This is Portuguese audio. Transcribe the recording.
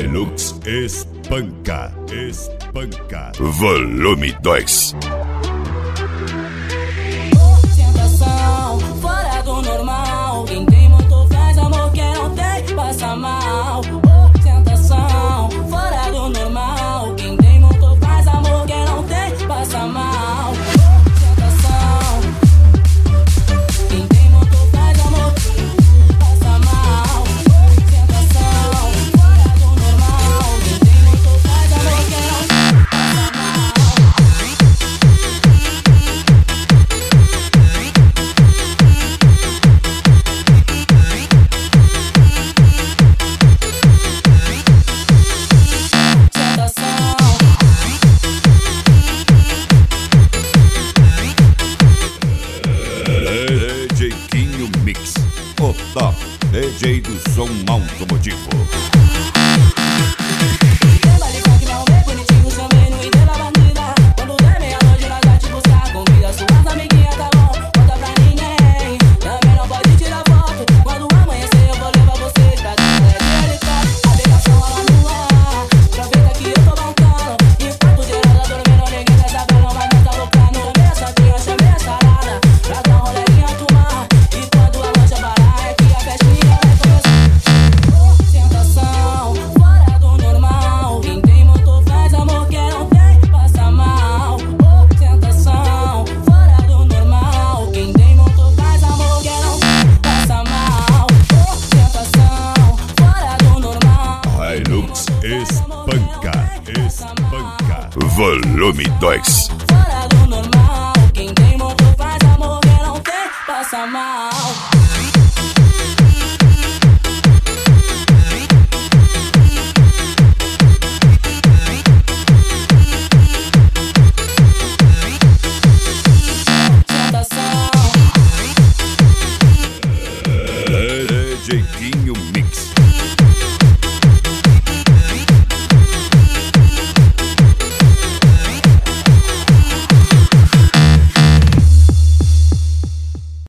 Hilux espanca, espanca. Volume 2. Ostentação, fora do normal. Quem tem motor faz amor, quem não tem passa mal. Ostentação, fora do normal. Quem tem motor faz amor, quem não tem passa mal. Ostentação, quem tem motor faz amor, passa mal. Ostentação, fora do normal. Quem tem motor faz amor, quem não tem passa mal. DJ Quinho Mix, o top DJ do som automotivo. Hilux espanca, espanca. Volume 2. Fora do normal. Quem tem motor faz amor, quem não tem passa mal.